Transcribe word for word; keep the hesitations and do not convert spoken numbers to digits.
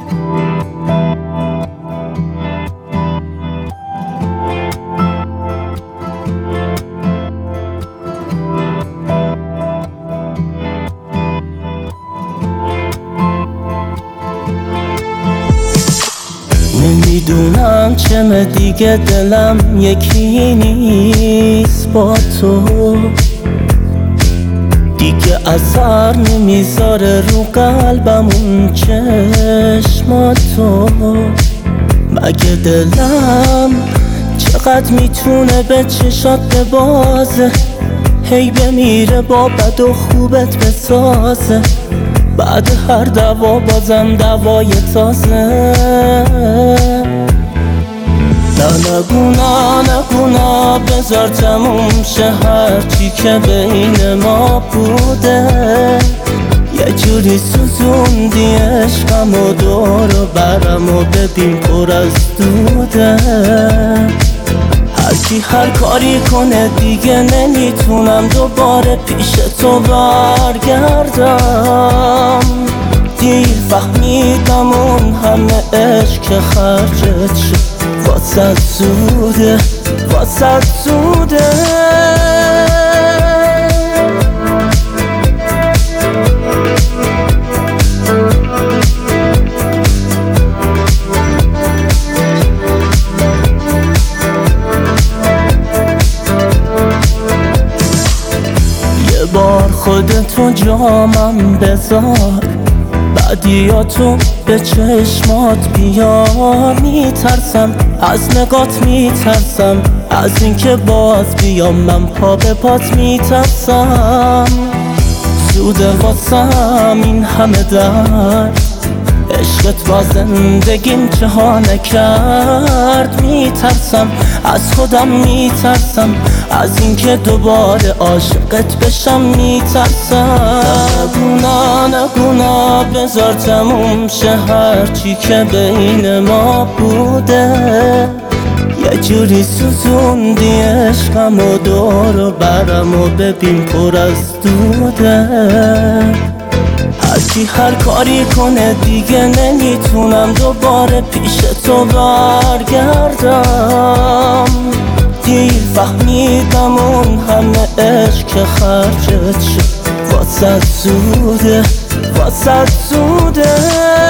نمیدونم چمه دیگه دلم یکی نیست با تو، دیگه اثر نمیذاره رو قلبم اون چشماتو. مگه دلم چقدر میتونه به چشات ببازه، هی بمیره با بد و خوبت بسازه، بعد هر دوا بازم دوای تازه. نه نگونا نگونا بذار تموم شه هرچی که بین ما بوده، یه جوری سوزوندی عشقم و دور و برم و ببین پر از دوده. هرکی هر کاری کنه دیگه نمیتونم دوباره پیش تو برگردم. دیر فهمیدم اون همه عشق که خرجت شد واسه زوده، واسه زوده. یه بار خودتو جامم بذار، بعدیاتو به چشمات بیار. میترسم از نگات، میترسم از اینکه باز بیام من پا به پات. میترسم زوده واسم این همه درد، عشقت با زندگیم چها نکرد. میترسم از خودم، میترسم از اینکه دوباره عاشقت بشم. میترسم نگونا نگونا بذار تموم شه هرچی که بین ما بوده، یه جوری سوزوندی عشقم و دور و برم و ببین پر از دوده. هرکی هر کاری کنه دیگه نمیتونم دوباره پیش تو برگردم. دیر فهمیدم اون همه عشق که خرجت شد واسه زوده، واسه زوده.